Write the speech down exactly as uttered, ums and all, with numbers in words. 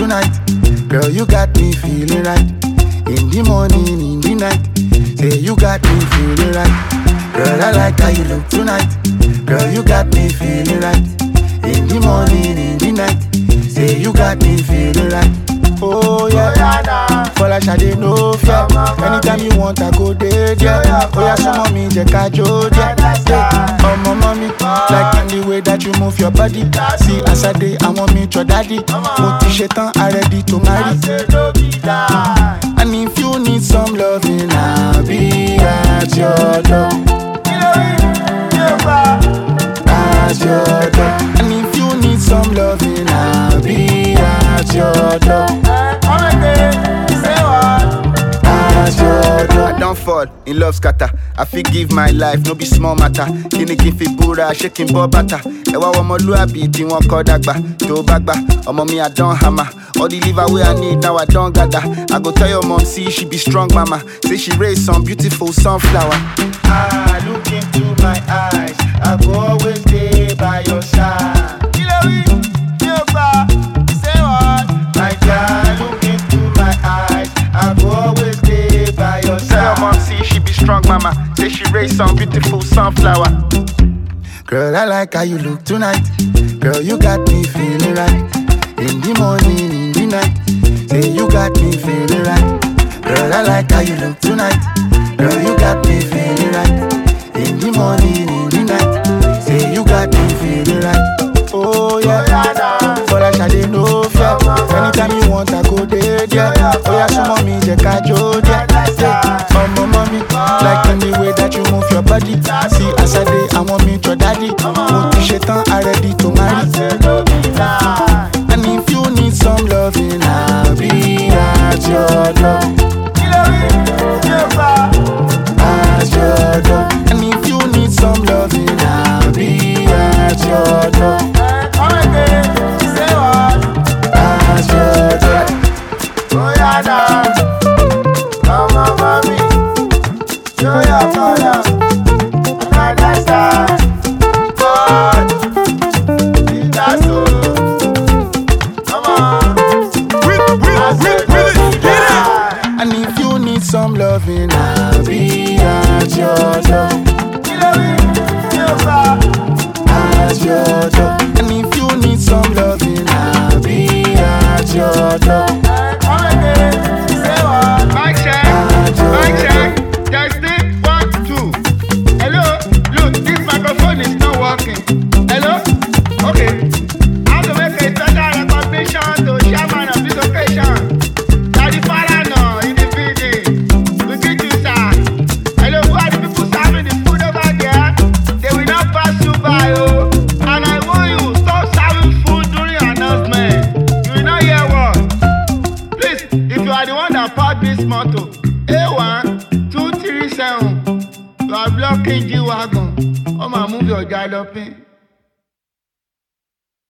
tonight. Girl, you got me feeling right. In the morning, in the night. Say you got me feeling right. Girl, I like how you look tonight. Girl, you got me feeling right. In the morning, in the night. Say you got me feeling right. Oh yeah, for like I didn't know fear. Anytime you want, I go there, yeah. Oh yeah, some mommy, je kajo, yeah. Oh my mommy, like in the way that you move your body. See as I day, I want me your daddy. Put the shit on, I ready to marry. And if you need some loving, I'll be at your door. At your door. And if you need some loving, I'll be at your door. I don't fall in love scatter. I feel give my life, no be small matter. Kini kin fi bura, shaking ball batter. Ewa ọmọlúàbí tí wọ́n kọ́ dàgbà. Tó bá gbà, ọmọ mi I don hammer. All the liver way I need now I don't gather. I go tell your mom, see she be strong mama. Say she raised some beautiful sunflower. Ah, look into my eyes. I go always stay by your side. Say what? My God, look into my eyes. I go always stay by your side. Tell your mom, see she be strong mama. Say she raised some beautiful sunflower. Girl, I like how you look tonight. Girl, you got me feeling right. In the morning, in the night. Say you got me feeling right. Girl, I like how you look tonight. Girl, you got me feeling right. In the morning, in the night. Say you got me feeling right. Oh yeah, for like I didn't know fear. Anytime you want, I go there, yeah. Oh yeah, some mommy, je kajo, yeah. Oh my mommy, like in the way that you move your body. See as I day, I want me your daddy. Put the shit on, I ready to marry. And if you need some loving, I'll be at your door. At your door. And if you need some loving, I'll be at your door. At your door. Oh yeah, now. Come on, mommy. Show your father. Another star. God. In that soul. Come on. With, with, with, with it. And if you need some loving, I'll be at your door. At your door. And if you need some loving, I'll be at your door. Mic check, mic check. Testing, one, two. Hello, look, this microphone is not working. Hello, okay. I have to make a special recognition to chairman of this occasion. Daddy Farano in the building. We greet you, sir. Hello, who are the people serving the food over there? They will not pass you by, oh. And I warn you, stop serving food during your announcement. You will not hear what. Please, if you are the one that passed this motto, A one two three seven, you are blocking G-Wagon. Oh, my move your galloping.